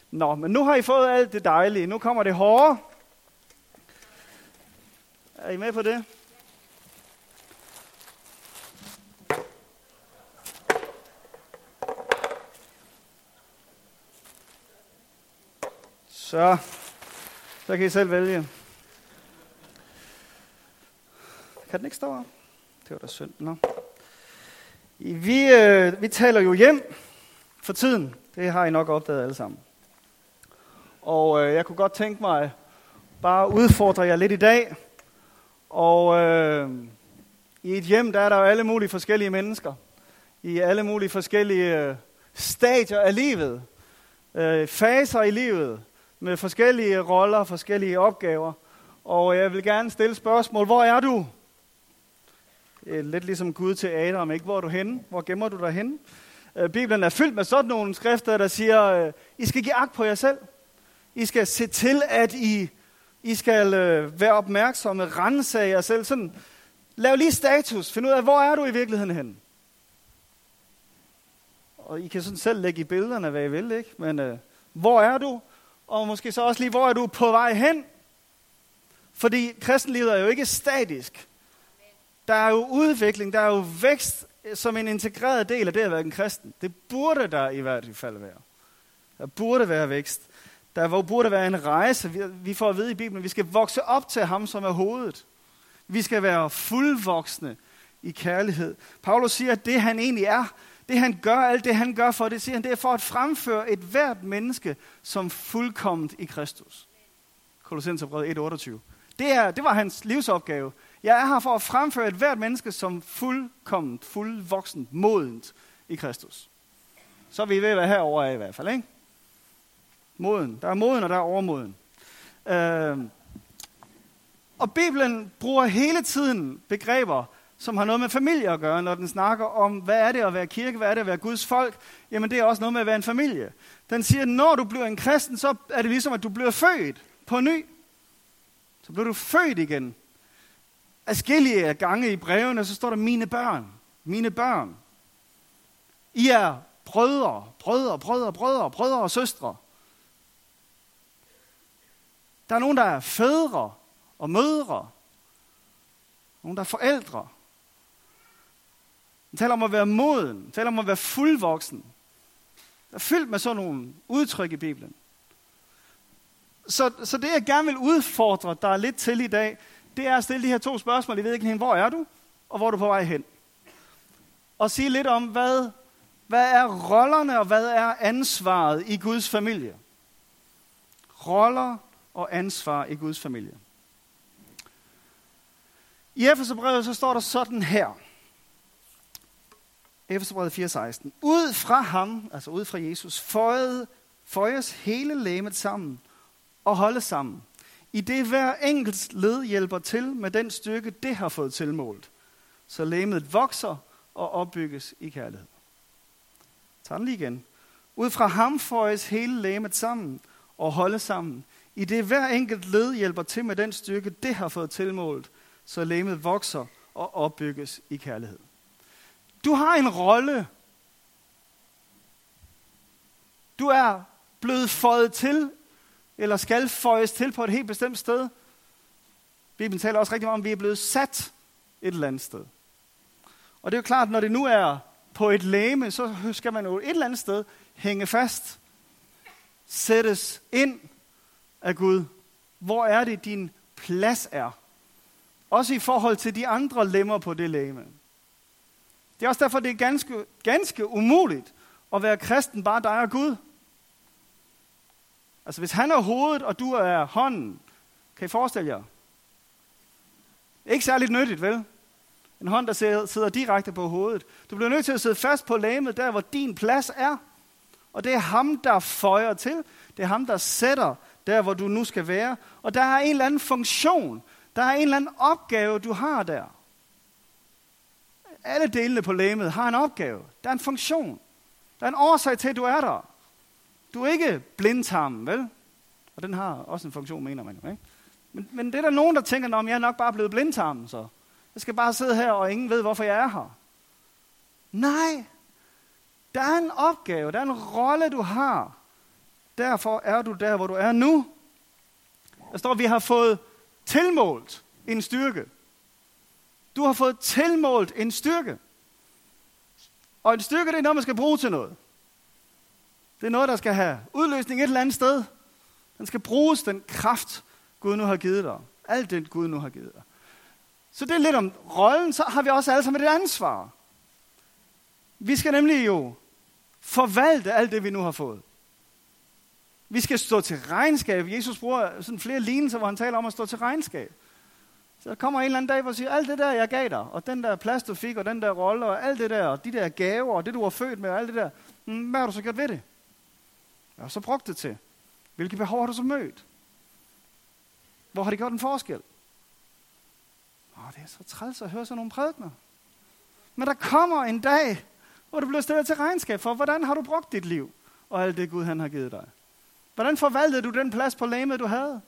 Nå, men nu har I fået alt det dejlige. Nu kommer det hårde. Er I med på det? Så kan I selv vælge. Kan den ikke stå her? Det var da synd. Nå. Vi taler jo hjem for tiden. Det har I nok opdaget alle sammen. Og jeg kunne godt tænke mig bare at udfordre jer lidt i dag. Og i et hjem, der er der jo alle mulige forskellige mennesker. I alle mulige forskellige stadier af livet. Faser i livet. Med forskellige roller, forskellige opgaver. Og jeg vil gerne stille spørgsmål. Hvor er du? Lidt ligesom Gud til Adam, ikke? Hvor er du henne? Hvor gemmer du dig henne? Bibelen er fyldt med sådan nogle skrifter, der siger, I skal give agt på jer selv. I skal se til, at I skal være opmærksomme, ransage jer selv. Sådan, lav lige status. Find ud af, hvor er du i virkeligheden henne? Og I kan sådan selv lægge i billederne, hvad I vil, ikke? Men hvor er du? Og måske så også lige, hvor er du på vej hen? Fordi kristenlivet er jo ikke statisk. Der er jo udvikling, der er jo vækst som en integreret del af det at være en kristen. Det burde der i hvert fald være. Der burde være vækst. Der burde være en rejse. Vi får at vide i Bibelen, at vi skal vokse op til ham, som er hovedet. Vi skal være fuldvoksne i kærlighed. Paulus siger, at det han egentlig er, det han gør, alt det han gør for det, siger han, det er for at fremføre et hvert menneske som fuldkomment i Kristus. Kolossenserbrevet 1:28. Det var hans livsopgave. Jeg er her for at fremføre et hvert menneske som fuldkomment, fuldvoksent, modent i Kristus. Så er vi ved at være herovre af i hvert fald, ikke? Moden. Der er moden, og der er overmoden. Og Bibelen bruger hele tiden begreber, som har noget med familie at gøre, når den snakker om, hvad er det at være kirke, hvad er det at være Guds folk. Jamen det er også noget med at være en familie. Den siger, at når du bliver en kristen, så er det ligesom, at du bliver født på ny. Så bliver du født igen. Adskillige gange i brevene, så står der, mine børn. I er brødre og søstre. Der er nogen, der er fædre og mødre. Nogen, der er forældre. Den taler om at være moden. Den taler om at være fuldvoksen. Der er fyldt med sådan nogle udtryk i Bibelen. Så det, jeg gerne vil udfordre dig lidt til i dag, det er at stille de her 2 spørgsmål. I ved ikke, hvor er du, og hvor er du på vej hen? Og sige lidt om, hvad er rollerne, og hvad er ansvaret i Guds familie? Roller og ansvar i Guds familie. I Efeserbrevet så står der sådan her. Efeserbrevet 4:16. Ud fra ham, altså ud fra Jesus, føjes hele legemet sammen og holdes sammen. I det hver enkelt led hjælper til med den styrke, det har fået tilmålt. Så legemet vokser og opbygges i kærlighed. Tag den lige igen. Ud fra ham føjes hele legemet sammen og holdes sammen. I det hver enkelt led hjælper til med den styrke, det har fået tilmålt. Så legemet vokser og opbygges i kærlighed. Du har en rolle. Du er blevet føjet til, eller skal føjes til på et helt bestemt sted. Bibelen taler også rigtig meget om, at vi er blevet sat et eller andet sted. Og det er jo klart, når det nu er på et legeme, så skal man jo et eller andet sted hænge fast. Sættes ind af Gud. Hvor er det, din plads er? Også i forhold til de andre lemmer på det legeme. Det er også derfor, det er ganske umuligt at være kristen, bare dig og Gud. Altså hvis han er hovedet, og du er hånden, kan I forestille jer? Ikke særligt nyttigt, vel? En hånd, der sidder direkte på hovedet. Du bliver nødt til at sidde fast på legemet, der hvor din plads er. Og det er ham, der føjer til. Det er ham, der sætter der, hvor du nu skal være. Og der er en eller anden funktion. Der er en eller anden opgave, du har der. Alle delene på legemet har en opgave. Der er en funktion. Der er en årsag til, at du er der. Du er ikke blindtarmen, vel? Og den har også en funktion, mener man jo, ikke? Men det er der nogen, der tænker, at jeg er nok bare blevet blindtarmen, så. Jeg skal bare sidde her, og ingen ved, hvorfor jeg er her. Nej. Der er en opgave, der er en rolle, du har. derfor er du der, hvor du er nu. Der står, at vi har fået tilmålt en styrke. Du har fået tilmålt en styrke. Og en styrke, det er noget, man skal bruge til noget. Det er noget, der skal have udløsning et eller andet sted. Den skal bruges, den kraft, Gud nu har givet dig. Alt det, Gud nu har givet dig. Så det er lidt om rollen, så har vi også alle sammen et ansvar. Vi skal nemlig jo forvalte alt det, vi nu har fået. Vi skal stå til regnskab. Jesus bruger sådan flere lignelser, hvor han taler om at stå til regnskab. Så der kommer en eller anden dag, hvor han siger, alt det der, jeg gav dig, og den der plads, du fik, og den der rolle, og alt det der, og de der gaver, og det, du var født med, og alt det der. Hvad har du så gjort ved det? Hvad har du så brugt det til? Hvilke behov har du så mødt? Hvor har det gjort en forskel? Det er så træls at høre sådan nogle prædikener. Men der kommer en dag, hvor du bliver stillet til regnskab for, hvordan har du brugt dit liv, og alt det Gud han har givet dig. Hvordan forvaltede du den plads på legemet, du havde?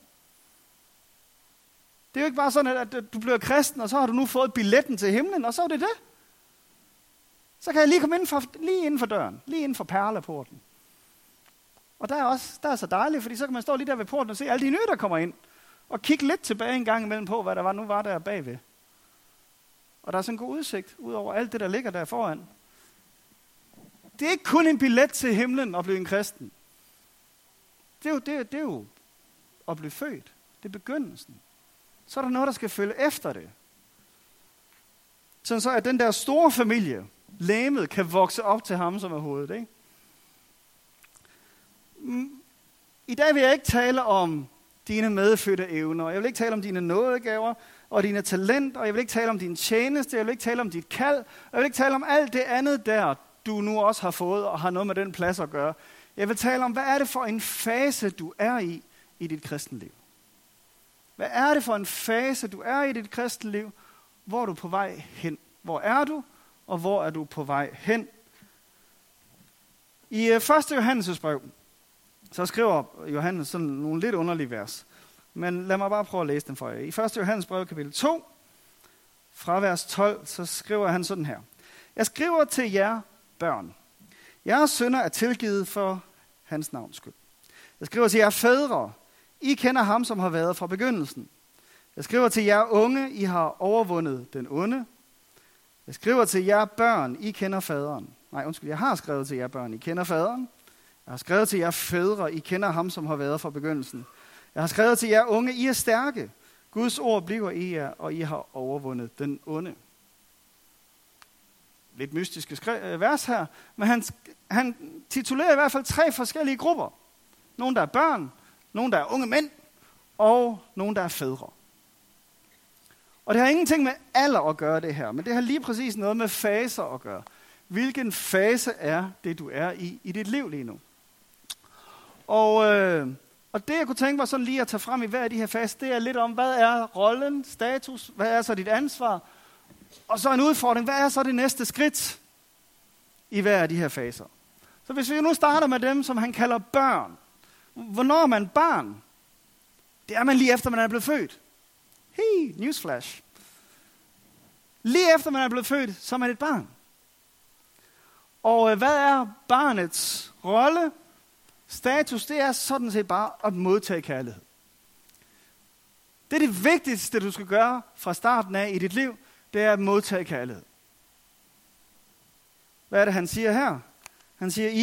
Det er jo ikke bare sådan, at du bliver kristen, og så har du nu fået billetten til himlen, og så er det det. Så kan jeg lige komme lige inden for døren, lige inden for perleporten. Og der er så dejligt, fordi så kan man stå lige der ved porten og se alle de nye, der kommer ind. Og kigge lidt tilbage en gang imellem på, hvad der nu var der bagved. Og der er sådan en god udsigt ud over alt det, der ligger der foran. Det er ikke kun en billet til himlen at blive en kristen. Det er jo at blive født. Det er begyndelsen. Så er der noget, der skal følge efter det. Sådan så, at den der store familie, legemet, kan vokse op til ham, som er hovedet. Ikke? I dag vil jeg ikke tale om dine medfødte evner. Jeg vil ikke tale om dine nådegaver og dine talenter. Og jeg vil ikke tale om din tjeneste. Jeg vil ikke tale om dit kald. Og jeg vil ikke tale om alt det andet der, du nu også har fået og har noget med den plads at gøre. Jeg vil tale om, hvad er det for en fase, du er i dit kristenliv? Hvad er det for en fase, du er i dit kristenliv? Hvor er du på vej hen? Hvor er du, og hvor er du på vej hen? I 1. Johannes' brev, så skriver Johannes sådan nogle lidt underlige vers. Men lad mig bare prøve at læse dem for jer. I 1. Johannes brev, kapitel 2, fra vers 12, så skriver han sådan her. Jeg skriver til jer børn. Jeres synder er tilgivet for hans navns skyld. Jeg skriver til jer fædre. I kender ham, som har været fra begyndelsen. Jeg skriver til jer unge. I har overvundet den onde. Jeg skriver til jer børn. I kender faderen. Jeg har skrevet til jer børn. I kender faderen. Jeg har skrevet til jer fædre. I kender ham, som har været fra begyndelsen. Jeg har skrevet til jer unge. I er stærke. Guds ord bliver i jer, og I har overvundet den onde. Lidt mystiske vers her, men han titulerer i hvert fald 3 forskellige grupper. Nogle, der er børn, nogle, der er unge mænd, og nogle, der er fædre. Og det har ingenting med alder at gøre det her, men det har lige præcis noget med faser at gøre. Hvilken fase er det, du er i dit liv lige nu? Og det, jeg kunne tænke mig sådan lige at tage frem i hver af de her faser, det er lidt om, hvad er rollen, status, hvad er så dit ansvar, og så en udfordring, hvad er så det næste skridt i hver af de her faser? Så hvis vi nu starter med dem, som han kalder børn. Hvornår er man barn? Det er man lige efter, man er blevet født. Hey, newsflash. Lige efter man er blevet født, så er man et barn. Og hvad er barnets rolle? Status, det er sådan set bare at modtage kærlighed. Det er det vigtigste, du skal gøre fra starten af i dit liv, det er at modtage kærlighed. Hvad er det, han siger her? Han siger,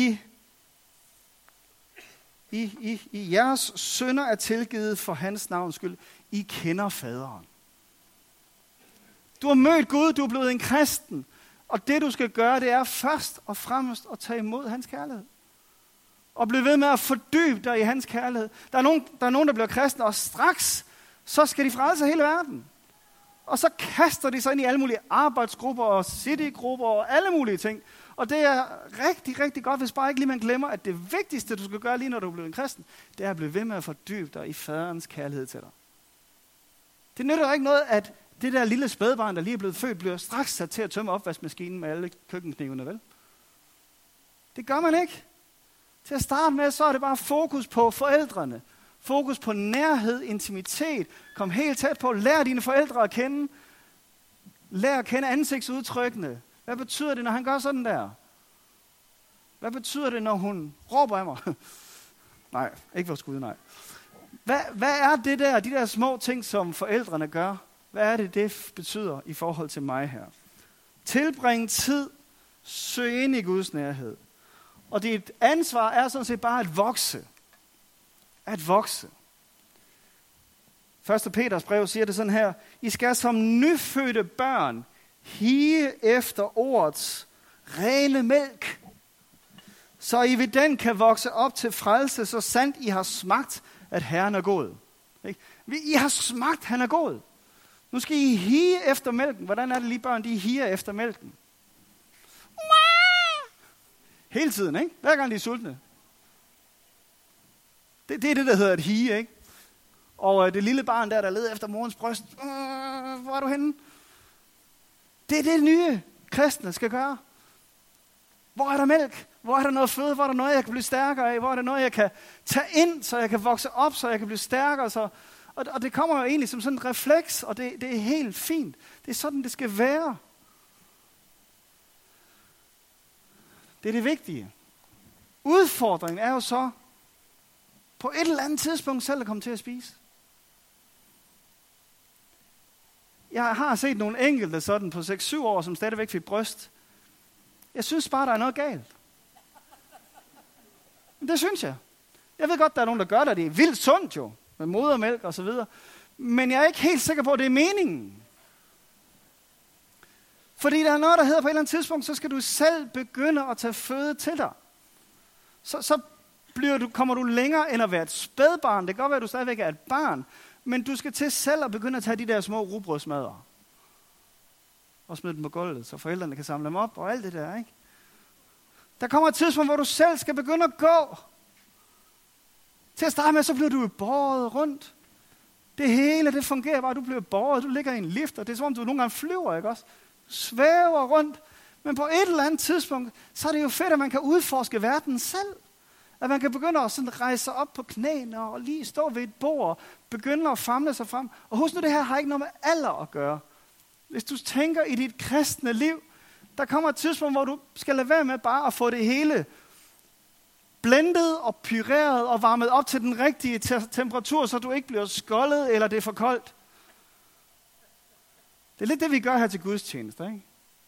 I jeres synder er tilgivet for hans navns skyld. I kender faderen. Du har mødt Gud, du er blevet en kristen. Og det du skal gøre, det er først og fremmest at tage imod hans kærlighed. Og blive ved med at fordybe dig i hans kærlighed. Der er nogen, der bliver kristne, og straks så skal de frelse hele verden. Og så kaster de sig ind i alle mulige arbejdsgrupper og citygrupper og alle mulige ting. Og det er rigtig, rigtig godt, hvis bare ikke lige man glemmer, at det vigtigste, du skal gøre lige når du er blevet en kristen, det er at blive ved med at fordybe dig i faderens kærlighed til dig. Det nytter ikke noget, at det der lille spædbarn, der lige er blevet født, bliver straks sat til at tømme opvaskemaskinen med alle køkkenknivene, vel? Det gør man ikke. Til at starte med, så er det bare fokus på forældrene. Fokus på nærhed, intimitet. Kom helt tæt på. Lær dine forældre at kende. Lær at kende ansigtsudtrykkene. Hvad betyder det, når han gør sådan der? Hvad betyder det, når hun råber af mig? Nej, ikke vores Gud, nej. Hvad er det der, de der små ting, som forældrene gør? Hvad er det betyder i forhold til mig her? Tilbring tid, søg ind i Guds nærhed. Og dit ansvar er sådan set bare at vokse. At vokse. 1. Peters brev siger det sådan her. I skal som nyfødte børn hige efter ordets rene mælk, så I ved den kan vokse op til frelse, så sandt I har smagt, at Herren er god. I har smagt, han er god. Nu skal I hige efter mælken. Hvordan er det lige børn, de higer efter mælken? Hele tiden, ikke? Hver gang de er sultne. Det er det, der hedder et hige, ikke? Og det lille barn der leder efter morens bryst. Hvor er du henne? Det er det nye kristne skal gøre. Hvor er der mælk? Hvor er der noget føde? Hvor er der noget, jeg kan blive stærkere af? Hvor er der noget, jeg kan tage ind, så jeg kan vokse op, så jeg kan blive stærkere? Og det kommer jo egentlig som sådan en refleks, og det er helt fint. Det er sådan, det skal være. Det er det vigtige. Udfordringen er jo så, på et eller andet tidspunkt selv at komme til at spise. Jeg har set nogle enkelte sådan på 6-7 år, som stadigvæk fik bryst. Jeg synes bare, der er noget galt. Men det synes jeg. Jeg ved godt, der er nogen, der gør det. Det er vildt sundt jo, med modermælk og så videre. Men jeg er ikke helt sikker på, at det er meningen. Fordi der er noget, der hedder på et eller andet tidspunkt, så skal du selv begynde at tage føde til dig. Så kommer du længere end at være et spædbarn. Det kan godt være, at du stadigvæk er et barn. Men du skal til selv at begynde at tage de der små rugbrødsmadder. Og smide dem på gulvet, så forældrene kan samle dem op og alt det der, ikke? Der kommer et tidspunkt, hvor du selv skal begynde at gå. Til at starte med, så bliver du båret rundt. Det hele, det fungerer bare. Du bliver båret, du ligger i en lift, og det er som om, du nogle gange flyver, ikke også? Du svæver rundt. Men på et eller andet tidspunkt, så er det jo fedt, at man kan udforske verden selv. At man kan begynde at sådan rejse sig op på knæene og lige stå ved et bord, begynde at famle sig frem. Og husk nu, det her har ikke noget med alder at gøre. Hvis du tænker i dit kristne liv, der kommer et tidspunkt, hvor du skal lade være med bare at få det hele blendet og pyreret og varmet op til den rigtige temperatur, så du ikke bliver skoldet eller det er for koldt. Det er lidt det, vi gør her til gudstjenester, ikke?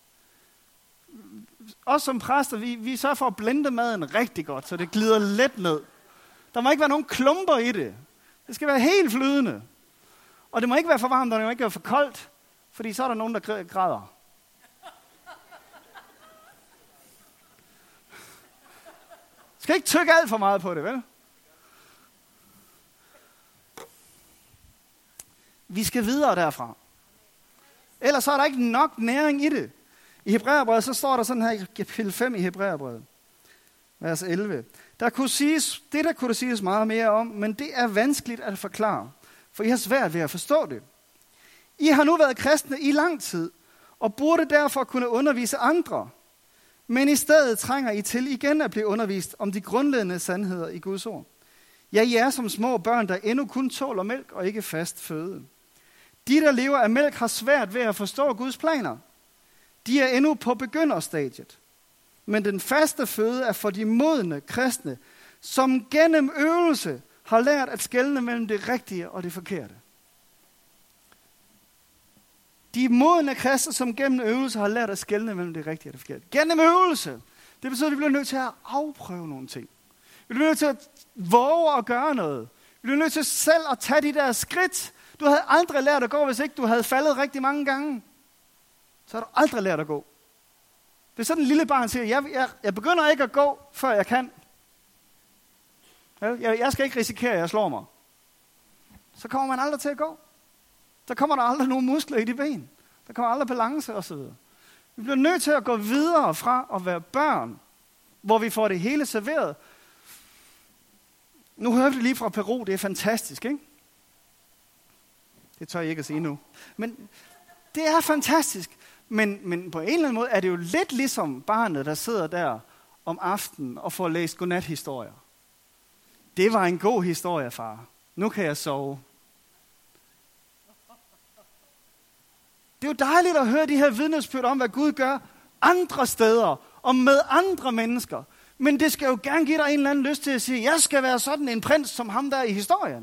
Os som præster, vi sørger for at blende maden rigtig godt, så det glider let ned. Der må ikke være nogen klumper i det. Det skal være helt flydende. Og det må ikke være for varmt, og det må ikke være for koldt, fordi så er der nogen, der græder. Skal ikke tykke alt for meget på det, vel? Vi skal videre derfra. Ellers så er der ikke nok næring i det. I Hebræerbrevet, så står der sådan her i kapitel 5 i Hebræerbrevet, vers 11. Der kunne siges meget mere om, men det er vanskeligt at forklare, for I har svært ved at forstå det. I har nu været kristne i lang tid, og burde derfor kunne undervise andre, men i stedet trænger I til igen at blive undervist om de grundlæggende sandheder i Guds ord. Ja, I er som små børn, der endnu kun tåler mælk og ikke fast føde. De, der lever af mælk, har svært ved at forstå Guds planer. De er endnu på begynderstadiet. Men den faste føde er for de modne kristne, som gennem øvelse har lært at skelne mellem det rigtige og det forkerte. De modne kristne, som gennem øvelse har lært at skelne mellem det rigtige og det forkerte. Gennem øvelse. Det betyder, at vi bliver nødt til at afprøve nogle ting. Vi bliver nødt til at våge at gøre noget. Vi bliver nødt til selv at tage de der skridt. Du havde aldrig lært at gå, hvis ikke du havde faldet rigtig mange gange. Så har du aldrig lært at gå. Det er sådan en lille barn siger, jeg begynder ikke at gå, før jeg kan. Jeg skal ikke risikere, at jeg slår mig. Så kommer man aldrig til at gå. Der kommer der aldrig nogen muskler i de ben. Der kommer aldrig balance osv. Vi bliver nødt til at gå videre fra at være børn, hvor vi får det hele serveret. Nu hører vi det lige fra Peru, det er fantastisk, ikke? Det tør jeg ikke at sige nu. Men det er fantastisk. Men på en eller anden måde er det jo lidt ligesom barnet, der sidder der om aftenen og får læst godnathistorier. Det var en god historie, far. Nu kan jeg sove. Det er jo dejligt at høre de her vidnesbyrd om, hvad Gud gør andre steder og med andre mennesker. Men det skal jo gerne give dig en eller anden lyst til at sige, jeg skal være sådan en prins som ham der i historien.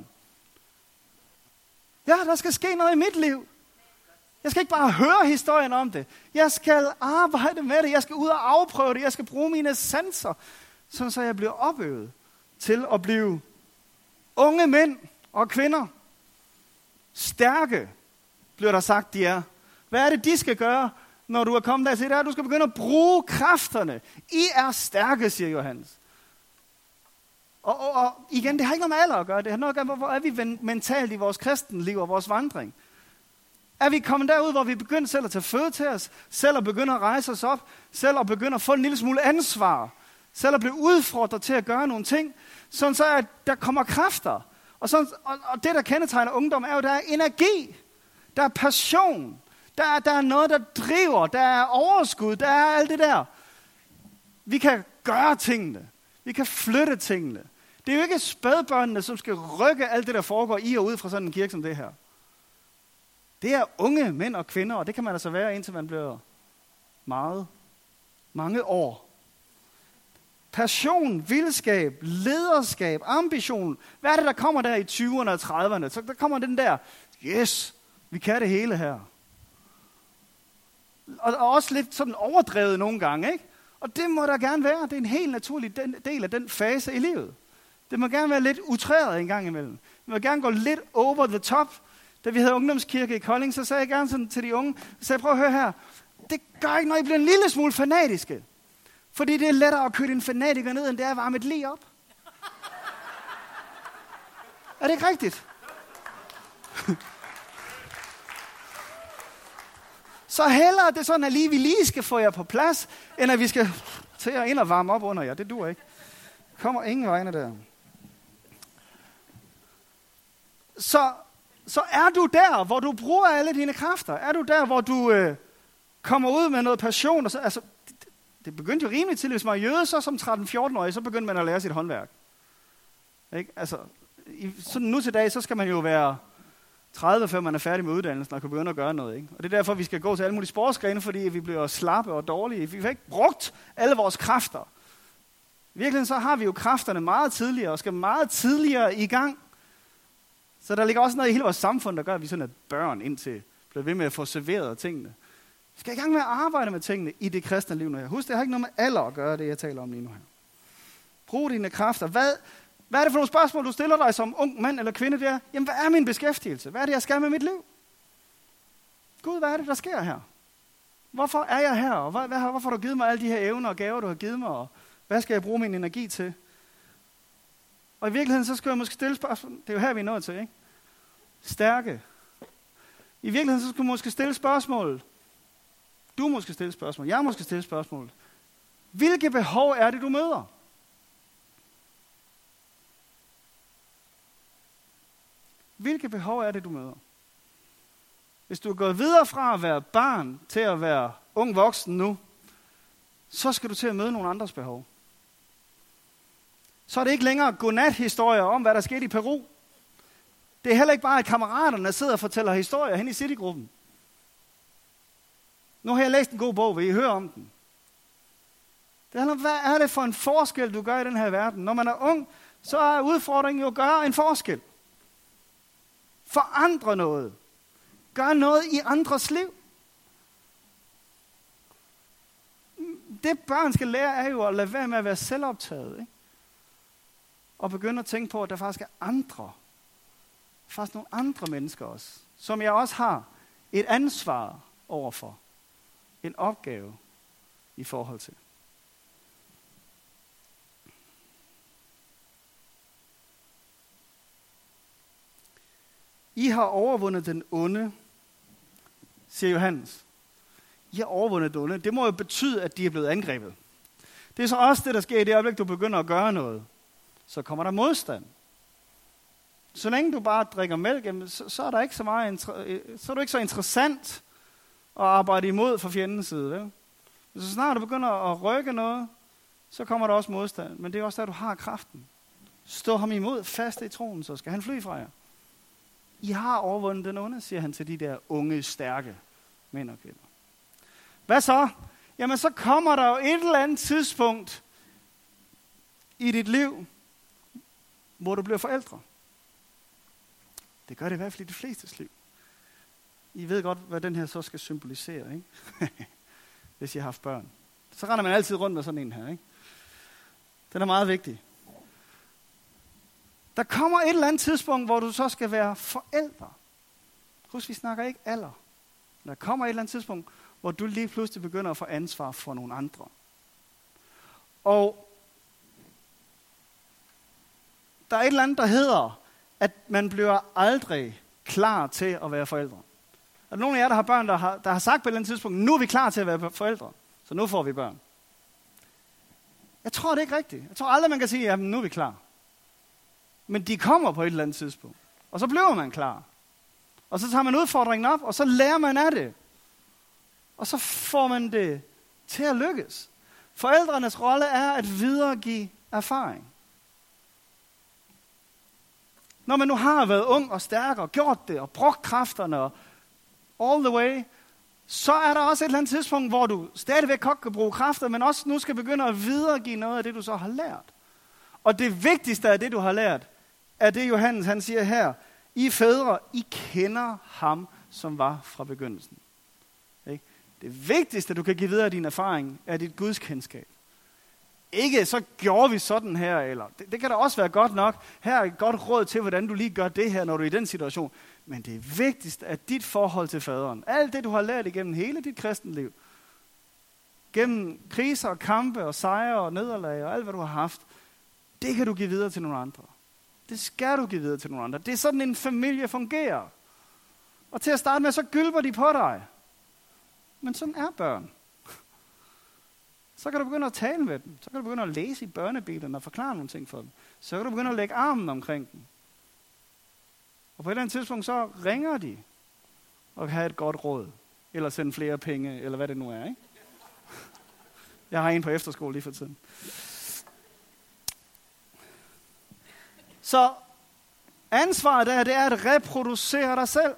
Ja, der skal ske noget i mit liv. Jeg skal ikke bare høre historien om det. Jeg skal arbejde med det. Jeg skal ud og afprøve det. Jeg skal bruge mine sanser, sådan så jeg bliver opøvet til at blive unge mænd og kvinder. Stærke, bliver der sagt, de er. Hvad er det, de skal gøre, når du er kommet dertil? Det er, at du skal begynde at bruge kræfterne. I er stærke, siger Johannes. Og igen, det har ikke noget med alder at gøre. Det har noget at gøre med, hvor er vi mentalt i vores kristenliv og vores vandring. Er vi kommet derud, hvor vi begynder selv at tage føde til os, selv at begynde at rejse os op, selv at begynde at få en lille smule ansvar, selv at blive udfordret til at gøre nogle ting, sådan så at der kommer kræfter. Og det, der kendetegner ungdom, er jo, der er energi, der er passion, der er noget, der driver, der er overskud, der er alt det der. Vi kan gøre tingene. Vi kan flytte tingene. Det er jo ikke spædbørnene, som skal rykke alt det, der foregår i og ud fra sådan en kirke som det her. Det er unge mænd og kvinder, og det kan man altså være, indtil man bliver mange år. Passion, vildskab, lederskab, ambition. Hvad er det, der kommer der i 20'erne og 30'erne? Så der kommer den der, yes, vi kan det hele her. Og også lidt sådan overdrevet nogle gange, ikke? Og det må der gerne være. Det er en helt naturlig del af den fase i livet. Det må gerne være lidt utræret en gang imellem. Det må gerne gå lidt over the top. Da vi havde ungdomskirke i Kolding, så sagde jeg gerne sådan til de unge, så jeg prøv at høre her, det gør ikke, når I bliver en lille smule fanatiske. Fordi det er lettere at køle en fanatiker ned, end det er at varme et lig op. Er det ikke rigtigt? Så hellere det er sådan, at vi lige skal få jer på plads, end at vi skal til at ind og varme op under jer. Det duer ikke. Kommer ingen vegne der. Så er du der, hvor du bruger alle dine kræfter? Er du der, hvor du kommer ud med noget passion? Og så, altså, det begyndte jo rimelig tidligt. Hvis man er jøde, så som 13-14-årig, så begyndte man at lære sit håndværk. Ikke? Altså, sådan nu til dag, så skal man jo være 30, før man er færdig med uddannelsen og kan begynde at gøre noget. Ikke? Og det er derfor, vi skal gå til alle mulige sportsgrene, fordi vi bliver slappe og dårlige. Vi har ikke brugt alle vores kræfter. I virkeligheden så har vi jo kræfterne meget tidligere og skal meget tidligere i gang. Så der ligger også noget i hele vores samfund, der gør, at vi sådan er børn indtil bliver ved med at få serveret tingene. Vi skal i gang med at arbejde med tingene i det kristne liv nu her. Husk, det har ikke noget med alder at gøre, det jeg taler om lige nu her. Brug dine kræfter. Hvad er det for nogle spørgsmål, du stiller dig som ung mand eller kvinde der? Jamen, hvad er min beskæftigelse? Hvad er det, jeg skal med mit liv? Gud, hvad er det, der sker her? Hvorfor er jeg her? Og hvorfor har du givet mig alle de her evner og gaver, du har givet mig? Og hvad skal jeg bruge min energi til? Og i virkeligheden, så skal jeg måske stille spørgsmål. Det er jo her, vi er nået til, ikke? Stærke. I virkeligheden, så skal du måske stille spørgsmål. Du måske stille spørgsmål. Jeg måske stille spørgsmål. Hvilke behov er det, du møder? Hvilke behov er det, du møder? Hvis du er gået videre fra at være barn til at være ung voksen nu, så skal du til at møde nogle andres behov. Så er det ikke længere godnat-historier om, hvad der skete i Peru. Det er heller ikke bare, at kammeraterne sidder og fortæller historier hen i Citygruppen. Nu har jeg læst en god bog, vil I høre om den? Det handler om, hvad er det for en forskel, du gør i den her verden? Når man er ung, så er udfordringen jo at gøre en forskel. Forandre noget. Gør noget i andres liv. Det børn skal lære, er jo at lade være med at være selvoptaget. Ikke? Og begynde at tænke på, at der faktisk er andre. Faktisk nogle andre mennesker også. Som jeg også har et ansvar overfor. En opgave i forhold til. I har overvundet den onde, siger Johannes. I har overvundet den onde. Det må jo betyde, at de er blevet angrebet. Det er så også det, der sker i det øjeblik, du begynder at gøre noget. Så kommer der modstand. Så længe du bare drikker mælk, så er der ikke så meget så er du ikke så interessant at arbejde imod fra fjendens side. Vel? Så snart du begynder at rykke noget, så kommer der også modstand. Men det er også der, du har kraften. Stå ham imod fast i troen, så skal han fly fra jer. I har overvundet den onde, siger han til de der unge, stærke mænd og kvinder. Hvad så? Jamen, så kommer der jo et eller andet tidspunkt i dit liv, hvor du bliver forældre. Det gør det i hvert fald i de flestes liv. I ved godt, hvad den her så skal symbolisere, ikke? Hvis I har haft børn. Så render man altid rundt med sådan en her, ikke? Den er meget vigtig. Der kommer et eller andet tidspunkt, hvor du så skal være forældre. Husk, vi snakker ikke alder. Der kommer et eller andet tidspunkt, hvor du lige pludselig begynder at få ansvar for nogle andre. Og der er et eller andet, der hedder, at man bliver aldrig klar til at være forældre. Er der nogen af jer, der har børn, der har sagt på et eller andet tidspunkt, nu er vi klar til at være forældre, så nu får vi børn? Jeg tror, det er ikke rigtigt. Jeg tror aldrig, man kan sige, at nu er vi klar. Men de kommer på et eller andet tidspunkt. Og så bliver man klar. Og så tager man udfordringen op, og så lærer man af det. Og så får man det til at lykkes. Forældrenes rolle er at videregive erfaring. Når man nu har været ung og stærk og gjort det og brugt kræfterne og all the way, så er der også et eller andet tidspunkt, hvor du stadigvæk godt kan bruge kræfter, men også nu skal begynde at videregive noget af det, du så har lært. Og det vigtigste af det, du har lært, er det Johannes, han siger her, I fædre, I kender ham, som var fra begyndelsen. Det vigtigste, du kan give videre af din erfaring, er dit gudskendskab. Ikke så gjorde vi sådan her, eller det kan da også være godt nok. Her er et godt råd til, hvordan du lige gør det her, når du er i den situation. Men det vigtigste er dit forhold til faderen. Alt det, du har lært igennem hele dit kristenliv. Gennem kriser og kampe og sejre og nederlag og alt, hvad du har haft. Det kan du give videre til nogle andre. Det skal du give videre til nogle andre. Det er sådan, en familie fungerer. Og til at starte med, så gylper de på dig. Men sådan er børn. Så kan du begynde at tale med dem. Så kan du begynde at læse i børnebilerne og forklare nogle ting for dem. Så kan du begynde at lægge armen omkring dem. Og på et eller andet tidspunkt, så ringer de og kan have et godt råd. Eller sende flere penge, eller hvad det nu er, ikke? Jeg har en på efterskole lige for tiden. Så ansvaret der, det er at reproducere dig selv.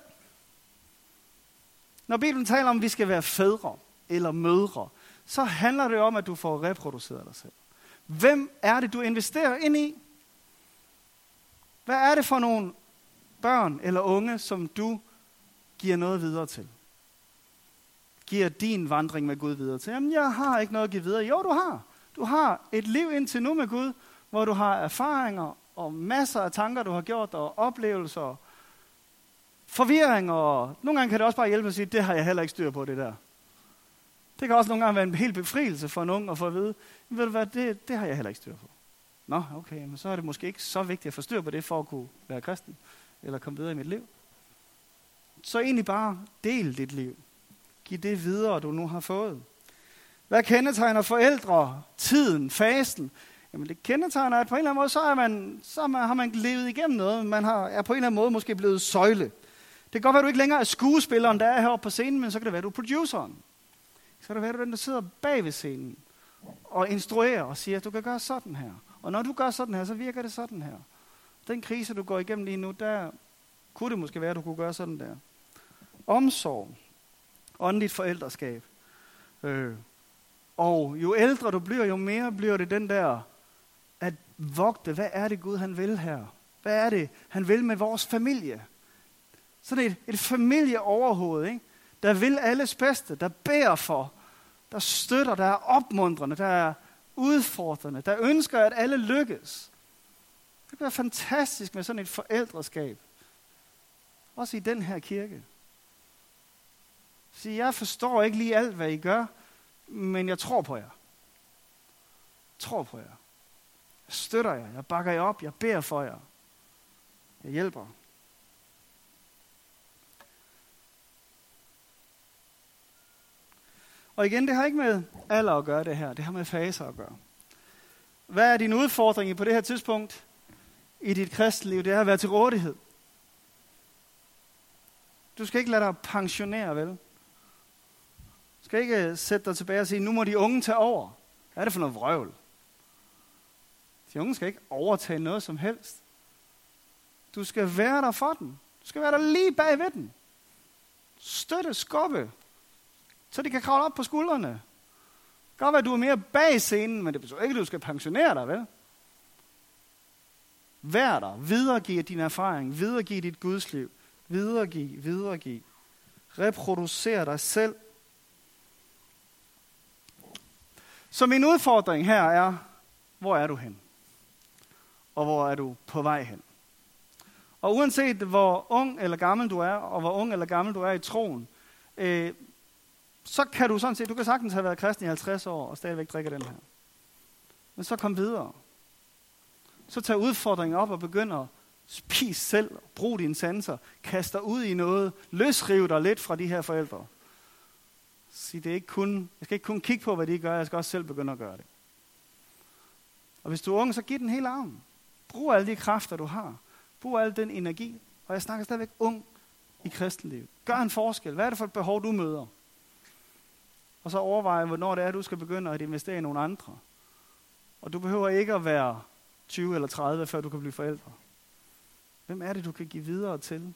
Når Bibelen taler om, at vi skal være fædre eller mødre, så handler det om, at du får reproduceret dig selv. Hvem er det, du investerer ind i? Hvad er det for nogle børn eller unge, som du giver noget videre til? Giver din vandring med Gud videre til? Jamen, jeg har ikke noget at give videre. Jo, du har. Du har et liv indtil nu med Gud, hvor du har erfaringer og masser af tanker, du har gjort, og oplevelser, forvirring, og nogle gange kan det også bare hjælpe at sige, det har jeg heller ikke styr på, det der. Det kan også nogle gange være en helt befrielse for en ung at få at vide, ved du hvad, det har jeg heller ikke styr på. Nå, okay, men så er det måske ikke så vigtigt at få styr på det, for at kunne være kristen, eller komme videre i mit liv. Så egentlig bare del dit liv. Giv det videre, du nu har fået. Hvad kendetegner forældre, tiden, fasten? Jamen det kendetegner, at på en eller anden måde, har man levet igennem noget. Man er på en eller anden måde måske blevet søjle. Det kan godt være, at du ikke længere er skuespilleren, der er heroppe på scenen, men så kan det være, at du er produceren. Så kan det være, at du er den, der sidder bag ved scenen og instruerer og siger, at du kan gøre sådan her. Og når du gør sådan her, så virker det sådan her. Den krise, du går igennem lige nu, der kunne det måske være, at du kunne gøre sådan der. Omsorg. Åndeligt forældreskab. Og jo ældre du bliver, jo mere bliver det den der at vogte. Hvad er det Gud, han vil her? Hvad er det, han vil med vores familie? Så det er et familieoverhoved, ikke? Der vil alles bedste, der beder for, der støtter, der er opmuntrende, der er udfordrende, der ønsker, at alle lykkes. Det bliver fantastisk med sådan et forældreskab. Også i den her kirke. Så jeg forstår ikke lige alt, hvad I gør, men jeg tror på jer. Jeg tror på jer. Jeg støtter jer, jeg bakker jer op, jeg beder for jer. Jeg hjælper. Og igen, det har ikke med alder at gøre det her. Det har med faser at gøre. Hvad er din udfordring på det her tidspunkt i dit kristenliv? Det er at være til rådighed. Du skal ikke lade dig pensionere, vel? Du skal ikke sætte dig tilbage og sige, nu må de unge tage over. Hvad er det for noget vrøvl? De unge skal ikke overtage noget som helst. Du skal være der for dem. Du skal være der lige bag ved dem. Støtte, skubbe, så de kan kravle op på skuldrene. Det kan godt være, at du er mere bag scenen, men det betyder ikke, at du skal pensionere dig, vel? Vær der. Videregiv din erfaring. Videregiv dit Gudsliv. Videregiv. Reproducer dig selv. Så min udfordring her er, hvor er du hen? Og hvor er du på vej hen? Og uanset hvor ung eller gammel du er, og hvor ung eller gammel du er i troen, så kan du sådan set, du kan sagtens have været kristen i 50 år, og stadigvæk drikke den her. Men så kom videre. Så tag udfordringen op og begynd at spise selv, brug dine sanser, kast dig ud i noget, løsriv dig lidt fra de her forældre. Sig, jeg skal ikke kun kigge på, hvad de gør, jeg skal også selv begynde at gøre det. Og hvis du er ung, så giv den hele armen. Brug alle de kræfter, du har. Brug al den energi. Og jeg snakker stadigvæk ung i kristenlivet. Gør en forskel. Hvad er det for et behov, du møder? Og så overvej, hvornår det er, du skal begynde at investere i nogle andre. Og du behøver ikke at være 20 eller 30, før du kan blive forældre. Hvem er det, du kan give videre til?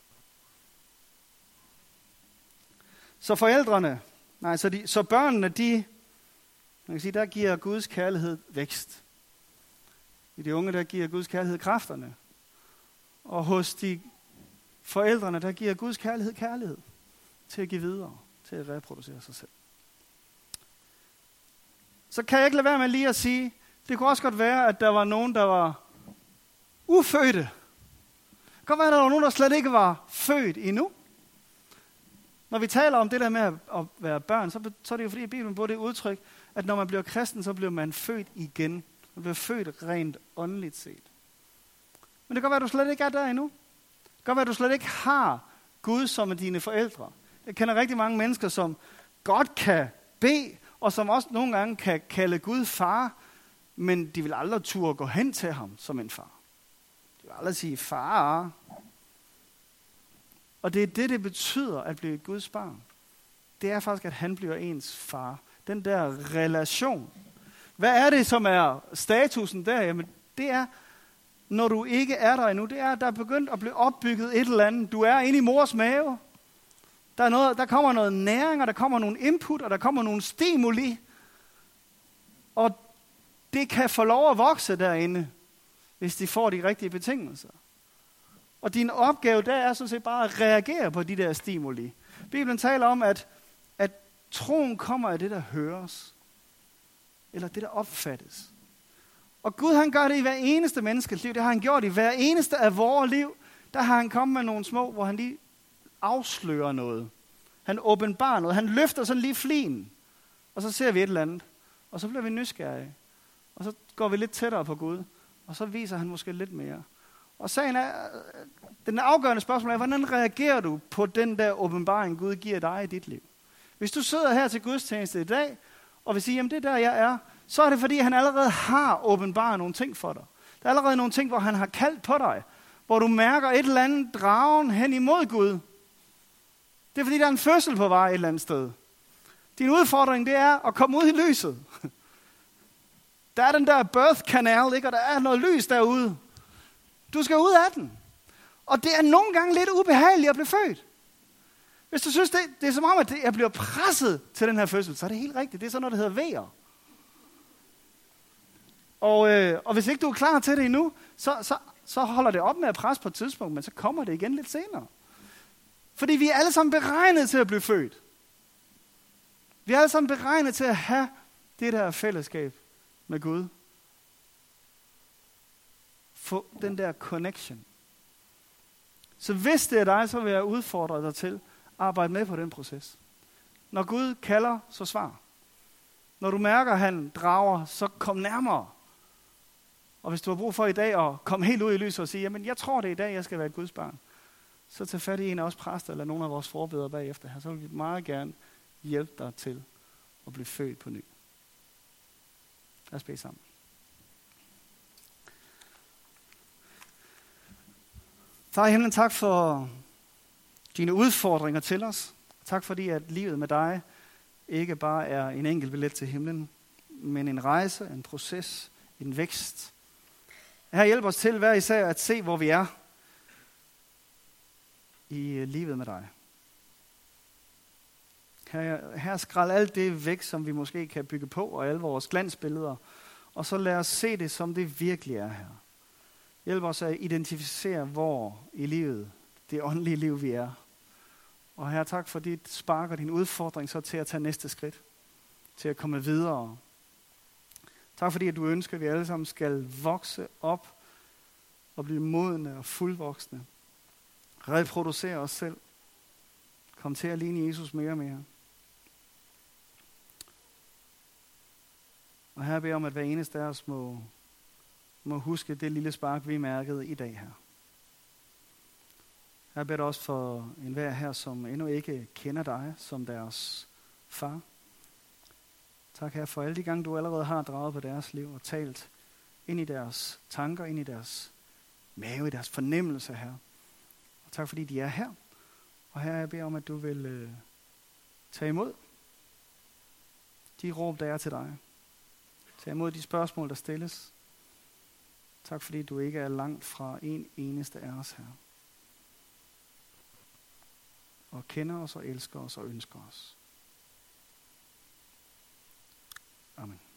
Så så børnene, man kan sige, der giver Guds kærlighed vækst. I de unge, der giver Guds kærlighed kræfterne. Og hos de forældrene, der giver Guds kærlighed til at give videre, til at reproducere sig selv. Så kan jeg ikke lade være med lige at sige, det kunne også godt være, at der var nogen, der var ufødte. Det kan godt være, at der var nogen, der slet ikke var født endnu. Når vi taler om det der med at være børn, så er det jo fordi, at Bibelen bruger det udtryk, at når man bliver kristen, så bliver man født igen. Man bliver født rent åndeligt set. Men det kan godt være, at du slet ikke er der endnu. Det kan godt være, at du slet ikke har Gud som dine forældre. Jeg kender rigtig mange mennesker, som godt kan bede, og som også nogle gange kan kalde Gud far, men de vil aldrig turde gå hen til ham som en far. De vil aldrig sige far. Og det er det betyder at blive et Guds barn. Det er faktisk, at han bliver ens far. Den der relation. Hvad er det, som er statusen der? Jamen, det er, når du ikke er der endnu, det er, at der er begyndt at blive opbygget et eller andet. Du er inde i mors mave. Der kommer noget næring, og der kommer nogle input, og der kommer nogle stimuli. Og det kan få lov at vokse derinde, hvis de får de rigtige betingelser. Og din opgave der er sådan set bare at reagere på de der stimuli. Bibelen taler om, at troen kommer af det, der høres. Eller det, der opfattes. Og Gud, han gør det i hver eneste menneskes liv. Det har han gjort i hver eneste af vores liv. Der har han kommet med nogle små, hvor han lige afslører noget. Han åbenbarer noget. Han løfter sådan lige flien. Og så ser vi et eller andet. Og så bliver vi nysgerrige. Og så går vi lidt tættere på Gud. Og så viser han måske lidt mere. Og sagen er, den afgørende spørgsmål er, hvordan reagerer du på den der åbenbaring, Gud giver dig i dit liv? Hvis du sidder her til gudstjeneste i dag, og vil sige, jamen det er der, jeg er, så er det fordi, han allerede har åbenbaret nogle ting for dig. Der er allerede nogle ting, hvor han har kaldt på dig, hvor du mærker et eller andet dragen hen imod Gud. Det er fordi, der er en fødsel på vej et eller andet sted. Din udfordring, det er at komme ud i lyset. Der er den der birth canal, ikke? Og der er noget lys derude. Du skal ud af den. Og det er nogle gange lidt ubehageligt at blive født. Hvis du synes, det er som om, at jeg bliver presset til den her fødsel, så er det helt rigtigt. Det er sådan noget, der hedder vejer. Og hvis ikke du er klar til det endnu, så holder det op med at presse på et tidspunkt, men så kommer det igen lidt senere. Fordi vi er alle sammen beregnet til at blive født. Vi er alle sammen beregnet til at have det der fællesskab med Gud. Få den der connection. Så hvis det er dig, så vil jeg udfordre dig til at arbejde med på den proces. Når Gud kalder, så svar. Når du mærker, at han drager, så kom nærmere. Og hvis du har brug for i dag at komme helt ud i lyset og sige, jamen jeg tror det er i dag, jeg skal være et Guds barn, så tag fat i en af os præster eller nogle af vores forbedere bagefter her, så vil vi meget gerne hjælpe dig til at blive født på ny. Lad os bede sammen. Far i himlen, tak for dine udfordringer til os. Tak fordi, at livet med dig ikke bare er en enkelt billet til himlen, men en rejse, en proces, en vækst. Her hjælp os til hver især at se, hvor vi er i livet med dig. Her skrald alt det væk, som vi måske kan bygge på, og alle vores glansbilleder, og så lad os se det, som det virkelig er her. Hjælp os at identificere, hvor i livet, det åndelige liv, vi er. Og Herre, tak for dit spark og din udfordring så til at tage næste skridt. Til at komme videre. Tak fordi, at du ønsker, at vi alle sammen skal vokse op og blive modne og fuldvoksne. Reproducere os selv. Kom til at ligne Jesus mere og mere. Og her beder jeg om, at hver eneste af os må huske det lille spark, vi mærkede i dag her. Jeg beder også for enhver her, som endnu ikke kender dig som deres far. Tak her for alle de gange, du allerede har draget på deres liv og talt ind i deres tanker, ind i deres mave, i deres fornemmelse her. Og tak fordi de er her. Og her jeg beder om, at du vil tage imod de råb, der er til dig. Tag imod de spørgsmål, der stilles. Tak fordi du ikke er langt fra en eneste af os her. Og kender os og elsker os og ønsker os. Amen.